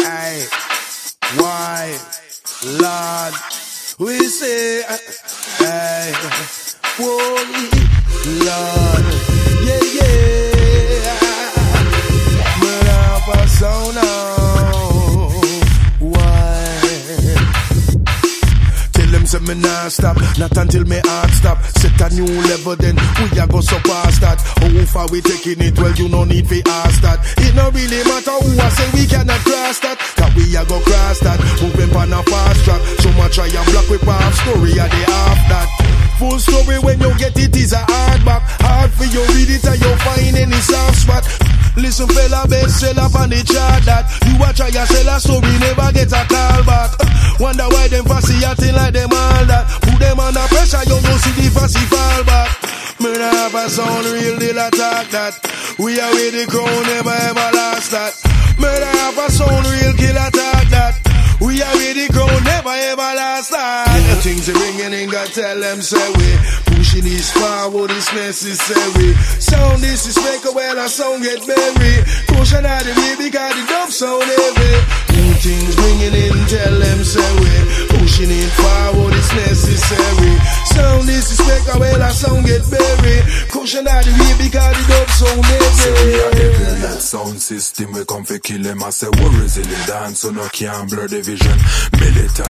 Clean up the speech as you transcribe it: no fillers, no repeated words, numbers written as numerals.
Aye. Why, Lord, we say, hey, holy Lord, yeah, but I'm so now, why? Tell them say me nah stop, not until me heart stop. Set a new level then, we a go surpass that. How far we taking it, well you no need fi ask that. It no really matter who I say we cannot cross that. Cause we a go cross that, moving on a fast track. So much try and block with half story of the half that. Full story when you get it is a hard back. Hard for you read it and you find any soft spot. Listen fella, best sell up on the chart that. You a try and sell a story, never get a call back. Wonder why them fussy acting like them all that. Put them under pressure, you don't see the fussy fall back. Me nah have a sound real deal attack that. We are with the crown, never ever lost that. Me nah have a sound real kill attack that. We are with the crown, never ever lost that. Yeah, things are ringing in, God tell them say we pushing this forward, this necessary. Sound disrespect, well our sound get buried. Caution out the way because the dub sound heavy. New things ringing in, tell them say we pushing it forward, it's necessary. Sound disrespect, well our sound get buried. Caution out the way because the dub sound heavy. Say we are devil, that sound system we come for kill them. I say we're resilient dance, so no can blur the vision. Militant